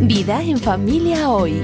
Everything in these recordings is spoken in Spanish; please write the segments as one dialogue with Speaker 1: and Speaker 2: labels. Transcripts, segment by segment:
Speaker 1: Vida en familia hoy.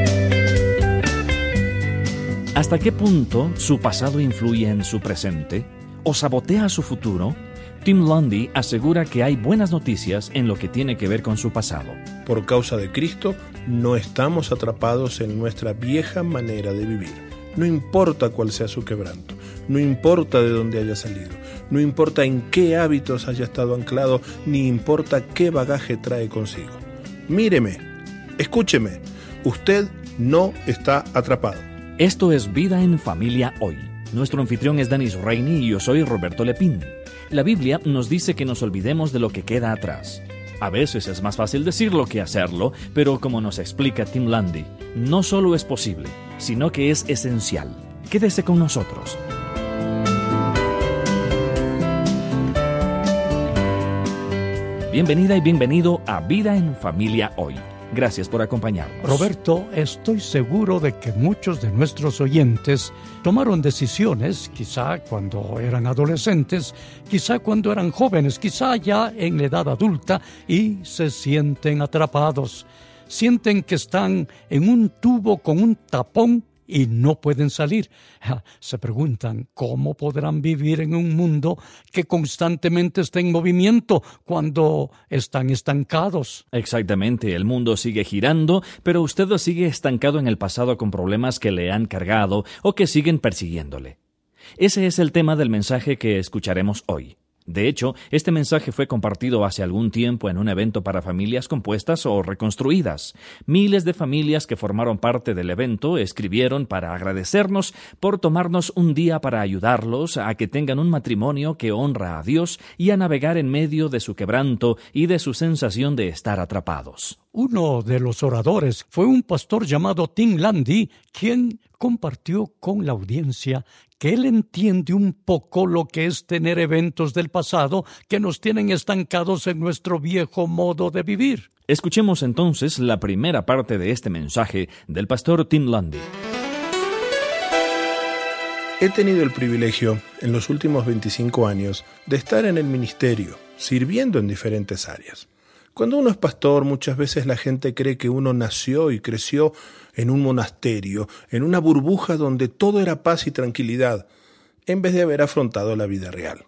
Speaker 2: ¿Hasta qué punto su pasado influye en su presente o sabotea su futuro? Tim Lundy asegura que hay buenas noticias en lo que tiene que ver con su pasado.
Speaker 3: Por causa de Cristo, no estamos atrapados en nuestra vieja manera de vivir. No importa cuál sea su quebranto, no importa de dónde haya salido, no importa en qué hábitos haya estado anclado, ni importa qué bagaje trae consigo. Míreme, escúcheme, usted no está atrapado.
Speaker 2: Esto es Vida en Familia Hoy. Nuestro anfitrión es Dennis Rainey y yo soy Roberto Lepín. La Biblia nos dice que nos olvidemos de lo que queda atrás. A veces es más fácil decirlo que hacerlo, pero como nos explica Tim Lundy, no solo es posible, sino que es esencial. Quédese con nosotros. Bienvenida y bienvenido a Vida en Familia Hoy. Gracias por acompañarnos.
Speaker 4: Roberto, estoy seguro de que muchos de nuestros oyentes tomaron decisiones, quizá cuando eran adolescentes, quizá cuando eran jóvenes, quizá ya en la edad adulta, y se sienten atrapados. Sienten que están en un tubo con un tapón y no pueden salir. Se preguntan, ¿cómo podrán vivir en un mundo que constantemente está en movimiento cuando están estancados?
Speaker 2: Exactamente, el mundo sigue girando, pero usted sigue estancado en el pasado con problemas que le han cargado o que siguen persiguiéndole. Ese es el tema del mensaje que escucharemos hoy. De hecho, este mensaje fue compartido hace algún tiempo en un evento para familias compuestas o reconstruidas. Miles de familias que formaron parte del evento escribieron para agradecernos por tomarnos un día para ayudarlos a que tengan un matrimonio que honra a Dios y a navegar en medio de su quebranto y de su sensación de estar atrapados.
Speaker 4: Uno de los oradores fue un pastor llamado Tim Lundy, quien compartió con la audiencia que él entiende un poco lo que es tener eventos del pasado que nos tienen estancados en nuestro viejo modo de vivir.
Speaker 2: Escuchemos entonces la primera parte de este mensaje del pastor Tim Lundy.
Speaker 3: He tenido el privilegio, en los últimos 25 años, de estar en el ministerio, sirviendo en diferentes áreas. Cuando uno es pastor, muchas veces la gente cree que uno nació y creció en un monasterio, en una burbuja donde todo era paz y tranquilidad, en vez de haber afrontado la vida real.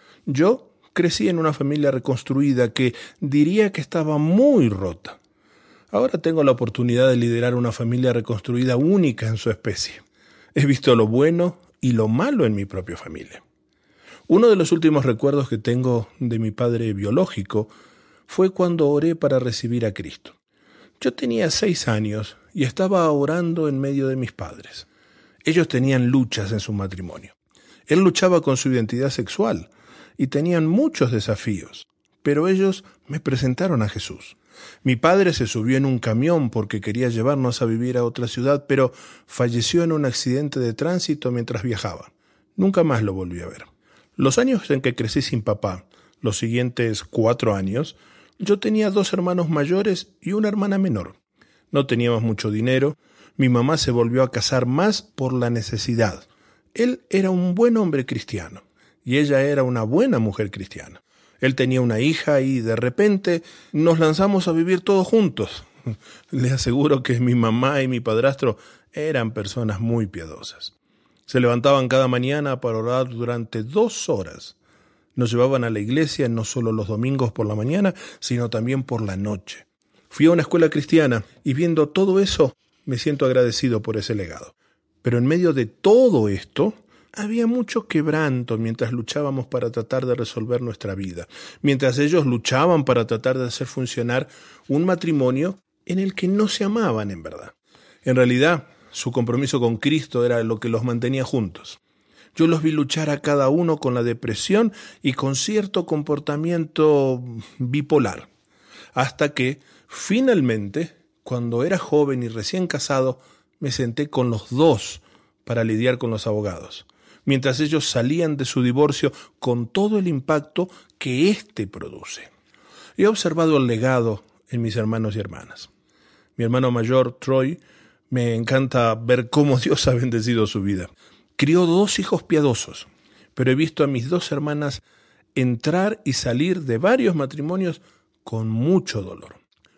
Speaker 3: Yo crecí en una familia reconstruida que diría que estaba muy rota. Ahora tengo la oportunidad de liderar una familia reconstruida única en su especie. He visto lo bueno y lo malo en mi propia familia. Uno de los últimos recuerdos que tengo de mi padre biológico fue cuando oré para recibir a Cristo. Yo tenía 6 años y estaba orando en medio de mis padres. Ellos tenían luchas en su matrimonio. Él luchaba con su identidad sexual y tenían muchos desafíos, pero ellos me presentaron a Jesús. Mi padre se subió en un camión porque quería llevarnos a vivir a otra ciudad, pero falleció en un accidente de tránsito mientras viajaba. Nunca más lo volví a ver. Los años en que crecí sin papá, los siguientes 4 años, yo tenía 2 hermanos mayores y una hermana menor. No teníamos mucho dinero. Mi mamá se volvió a casar más por la necesidad. Él era un buen hombre cristiano y ella era una buena mujer cristiana. Él tenía una hija y de repente nos lanzamos a vivir todos juntos. Les aseguro que mi mamá y mi padrastro eran personas muy piadosas. Se levantaban cada mañana para orar durante 2 horas. Nos llevaban a la iglesia no solo los domingos por la mañana, sino también por la noche. Fui a una escuela cristiana y viendo todo eso me siento agradecido por ese legado. Pero en medio de todo esto había mucho quebranto mientras luchábamos para tratar de resolver nuestra vida, mientras ellos luchaban para tratar de hacer funcionar un matrimonio en el que no se amaban en verdad. En realidad, su compromiso con Cristo era lo que los mantenía juntos. Yo los vi luchar a cada uno con la depresión y con cierto comportamiento bipolar. Hasta que, finalmente, cuando era joven y recién casado, me senté con los 2 para lidiar con los abogados, mientras ellos salían de su divorcio con todo el impacto que éste produce. He observado el legado en mis hermanos y hermanas. Mi hermano mayor, Troy, me encanta ver cómo Dios ha bendecido su vida. Crió 2 hijos piadosos, pero he visto a mis 2 hermanas entrar y salir de varios matrimonios con mucho dolor.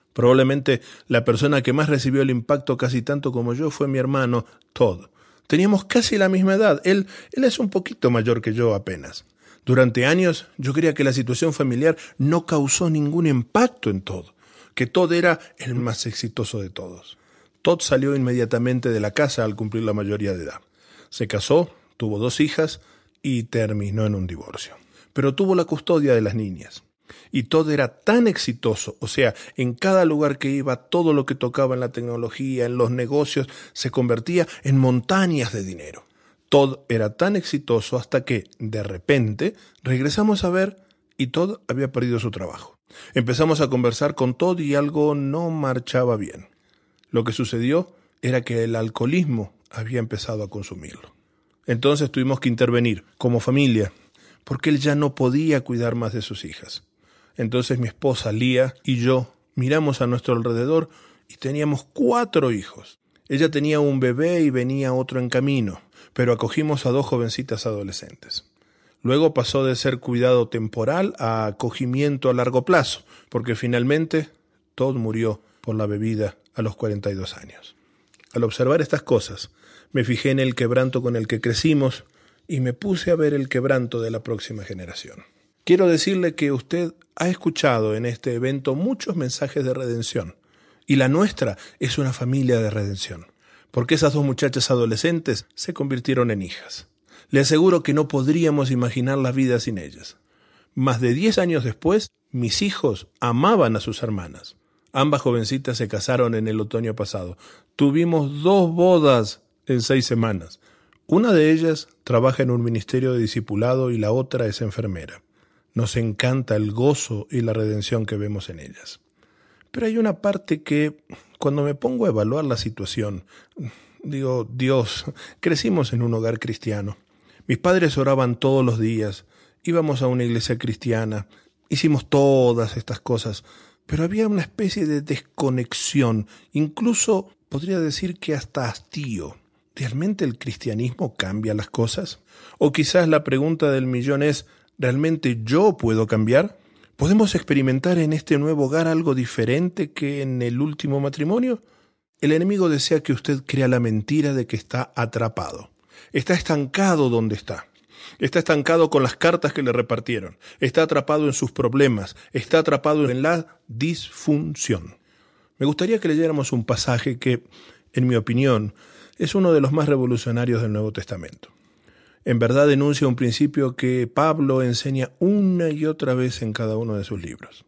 Speaker 3: Probablemente la persona que más recibió el impacto casi tanto como yo fue mi hermano Todd. Teníamos casi la misma edad. Él es un poquito mayor que yo apenas. Durante años yo creía que la situación familiar no causó ningún impacto en Todd, que Todd era el más exitoso de todos. Todd salió inmediatamente de la casa al cumplir la mayoría de edad. Se casó, tuvo 2 hijas y terminó en un divorcio. Pero tuvo la custodia de las niñas. Y Todd era tan exitoso, o sea, en cada lugar que iba, todo lo que tocaba en la tecnología, en los negocios, se convertía en montañas de dinero. Todd era tan exitoso hasta que, de repente, regresamos a ver y Todd había perdido su trabajo. Empezamos a conversar con Todd y algo no marchaba bien. Lo que sucedió era que el alcoholismo había empezado a consumirlo. Entonces tuvimos que intervenir como familia, porque él ya no podía cuidar más de sus hijas. Entonces mi esposa Lía y yo miramos a nuestro alrededor y teníamos 4 hijos. Ella tenía un bebé y venía otro en camino, pero acogimos a 2 jovencitas adolescentes. Luego pasó de ser cuidado temporal a acogimiento a largo plazo, porque finalmente Todd murió por la bebida a los 42 años. Al observar estas cosas, me fijé en el quebranto con el que crecimos y me puse a ver el quebranto de la próxima generación. Quiero decirle que usted ha escuchado en este evento muchos mensajes de redención, y la nuestra es una familia de redención, porque esas 2 muchachas adolescentes se convirtieron en hijas. Le aseguro que no podríamos imaginar la vida sin ellas. Más de 10 años después, mis hijos amaban a sus hermanas. Ambas jovencitas se casaron en el otoño pasado. Tuvimos 2 bodas en 6 semanas. Una de ellas trabaja en un ministerio de discipulado y la otra es enfermera. Nos encanta el gozo y la redención que vemos en ellas. Pero hay una parte que, cuando me pongo a evaluar la situación, digo, Dios, crecimos en un hogar cristiano. Mis padres oraban todos los días, íbamos a una iglesia cristiana, hicimos todas estas cosas, pero había una especie de desconexión, incluso podría decir que hasta hastío. ¿Realmente el cristianismo cambia las cosas? O quizás la pregunta del millón es, ¿realmente yo puedo cambiar? ¿Podemos experimentar en este nuevo hogar algo diferente que en el último matrimonio? El enemigo desea que usted crea la mentira de que está atrapado. Está estancado donde está. Está estancado con las cartas que le repartieron. Está atrapado en sus problemas. Está atrapado en la disfunción. Me gustaría que leyéramos un pasaje que, en mi opinión, es uno de los más revolucionarios del Nuevo Testamento. En verdad denuncia un principio que Pablo enseña una y otra vez en cada uno de sus libros.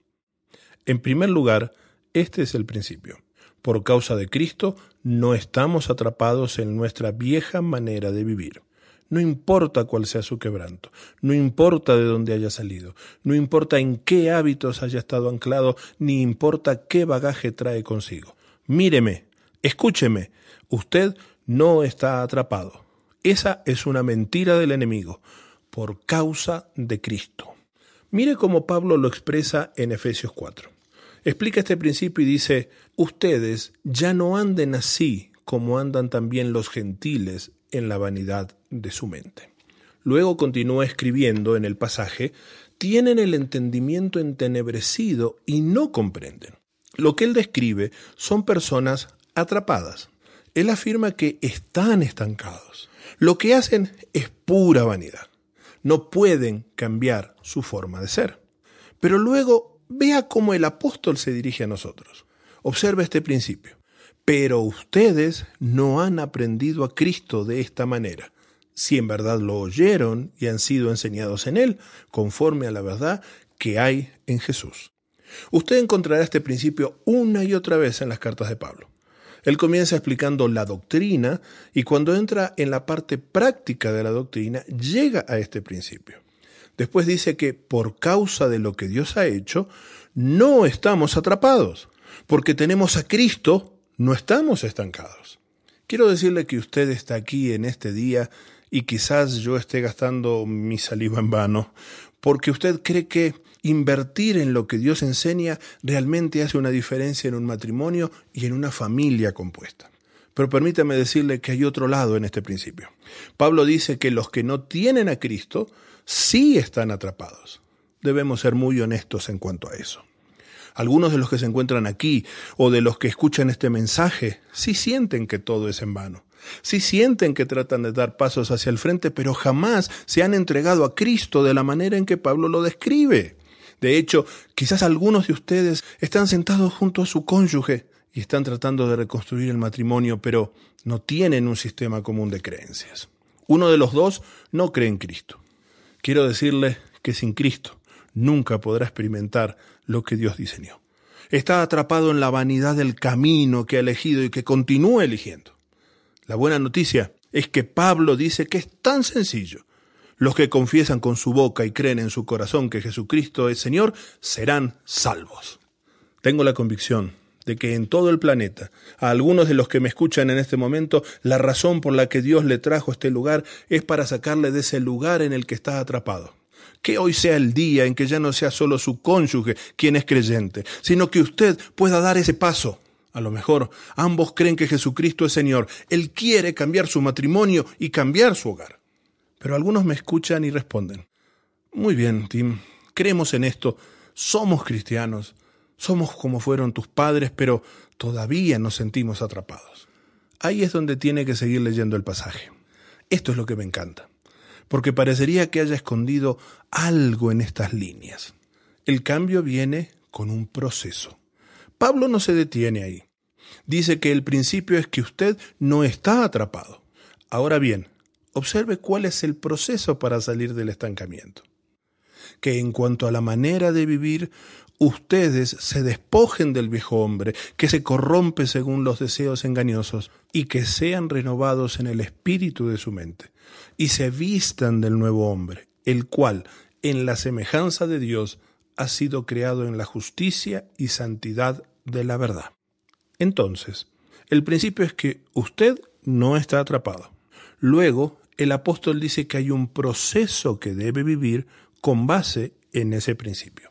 Speaker 3: En primer lugar, este es el principio. Por causa de Cristo, no estamos atrapados en nuestra vieja manera de vivir. No importa cuál sea su quebranto, no importa de dónde haya salido, no importa en qué hábitos haya estado anclado, ni importa qué bagaje trae consigo. Míreme, escúcheme, usted no está atrapado. Esa es una mentira del enemigo, por causa de Cristo. Mire cómo Pablo lo expresa en Efesios 4. Explica este principio y dice, ustedes ya no anden así como andan también los gentiles en la vanidad de su mente. Luego continúa escribiendo en el pasaje, tienen el entendimiento entenebrecido y no comprenden. Lo que él describe son personas atrapadas. Él afirma que están estancados. Lo que hacen es pura vanidad. No pueden cambiar su forma de ser. Pero luego vea cómo el apóstol se dirige a nosotros. Observe este principio. Pero ustedes no han aprendido a Cristo de esta manera. Si en verdad lo oyeron y han sido enseñados en Él, conforme a la verdad que hay en Jesús. Usted encontrará este principio una y otra vez en las cartas de Pablo. Él comienza explicando la doctrina y cuando entra en la parte práctica de la doctrina, llega a este principio. Después dice que por causa de lo que Dios ha hecho, no estamos atrapados. Porque tenemos a Cristo, no estamos estancados. Quiero decirle que usted está aquí en este día y quizás yo esté gastando mi saliva en vano, porque usted cree que invertir en lo que Dios enseña realmente hace una diferencia en un matrimonio y en una familia compuesta. Pero permítame decirle que hay otro lado en este principio. Pablo dice que los que no tienen a Cristo sí están atrapados. Debemos ser muy honestos en cuanto a eso. Algunos de los que se encuentran aquí o de los que escuchan este mensaje sí sienten que todo es en vano. Sí sienten que tratan de dar pasos hacia el frente, pero jamás se han entregado a Cristo de la manera en que Pablo lo describe. De hecho, quizás algunos de ustedes están sentados junto a su cónyuge y están tratando de reconstruir el matrimonio, pero no tienen un sistema común de creencias. Uno de los dos no cree en Cristo. Quiero decirle que sin Cristo nunca podrá experimentar lo que Dios diseñó. Está atrapado en la vanidad del camino que ha elegido y que continúa eligiendo. La buena noticia es que Pablo dice que es tan sencillo. Los que confiesan con su boca y creen en su corazón que Jesucristo es Señor, serán salvos. Tengo la convicción de que en todo el planeta, a algunos de los que me escuchan en este momento, la razón por la que Dios le trajo a este lugar es para sacarle de ese lugar en el que está atrapado. Que hoy sea el día en que ya no sea solo su cónyuge quien es creyente, sino que usted pueda dar ese paso. A lo mejor ambos creen que Jesucristo es Señor. Él quiere cambiar su matrimonio y cambiar su hogar. Pero algunos me escuchan y responden: muy bien, Tim, creemos en esto, somos cristianos, somos como fueron tus padres, pero todavía nos sentimos atrapados. Ahí es donde tiene que seguir leyendo el pasaje. Esto es lo que me encanta, porque parecería que haya escondido algo en estas líneas. El cambio viene con un proceso. Pablo no se detiene ahí. Dice que el principio es que usted no está atrapado. Ahora bien, observe cuál es el proceso para salir del estancamiento. Que en cuanto a la manera de vivir, ustedes se despojen del viejo hombre, que se corrompe según los deseos engañosos, y que sean renovados en el espíritu de su mente, y se vistan del nuevo hombre, el cual, en la semejanza de Dios, ha sido creado en la justicia y santidad de la verdad. Entonces, el principio es que usted no está atrapado. Luego, el apóstol dice que hay un proceso que debe vivir con base en ese principio.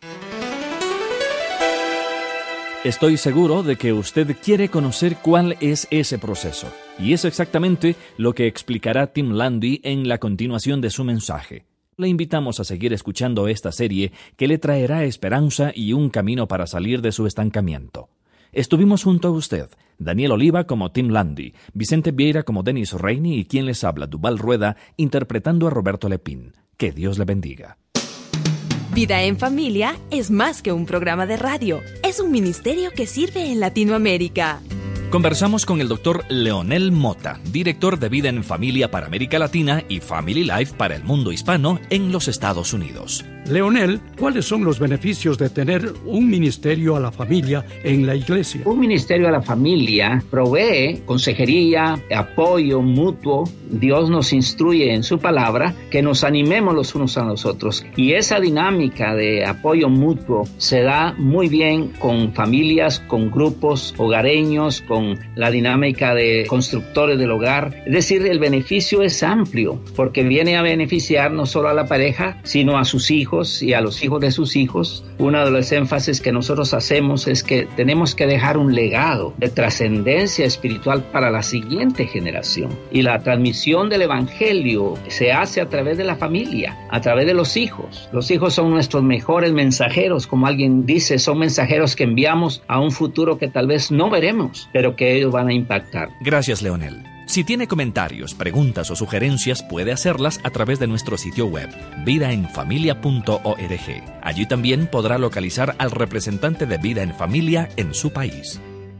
Speaker 2: Estoy seguro de que usted quiere conocer cuál es ese proceso, y es exactamente lo que explicará Tim Landy en la continuación de su mensaje. Le invitamos a seguir escuchando esta serie que le traerá esperanza y un camino para salir de su estancamiento. Estuvimos junto a usted, Daniel Oliva como Tim Landy, Vicente Vieira como Dennis Reini y quien les habla, Duval Rueda, interpretando a Roberto Lepín. Que Dios le bendiga.
Speaker 1: Vida en Familia es más que un programa de radio. Es un ministerio que sirve en Latinoamérica.
Speaker 2: Conversamos con el Dr. Leonel Mota, director de Vida en Familia para América Latina y Family Life para el mundo hispano en los Estados Unidos.
Speaker 4: Leonel, ¿cuáles son los beneficios de tener un ministerio a la familia en la iglesia?
Speaker 5: Un ministerio a la familia provee consejería, apoyo mutuo. Dios nos instruye en su palabra que nos animemos los unos a los otros. Y esa dinámica de apoyo mutuo se da muy bien con familias, con grupos hogareños, con la dinámica de constructores del hogar. Es decir, el beneficio es amplio porque viene a beneficiar no solo a la pareja, sino a sus hijos y a los hijos de sus hijos. Uno de los énfasis que nosotros hacemos es que tenemos que dejar un legado de trascendencia espiritual para la siguiente generación. Y la transmisión del evangelio se hace a través de la familia, a través de los hijos. Los hijos son nuestros mejores mensajeros, como alguien dice, son mensajeros que enviamos a un futuro que tal vez no veremos, pero que ellos van a impactar.
Speaker 2: Gracias, Leonel. Si tiene comentarios, preguntas o sugerencias, puede hacerlas a través de nuestro sitio web, vidaenfamilia.org. Allí también podrá localizar al representante de Vida en Familia en su país.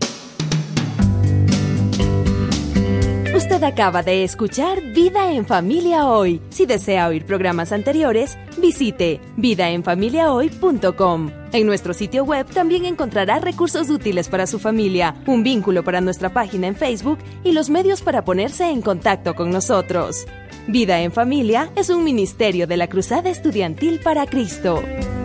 Speaker 1: Usted acaba de escuchar Vida en Familia Hoy. Si desea oír programas anteriores, visite vidaenfamiliahoy.com. En nuestro sitio web también encontrará recursos útiles para su familia, un vínculo para nuestra página en Facebook y los medios para ponerse en contacto con nosotros. Vida en Familia es un ministerio de la Cruzada Estudiantil para Cristo.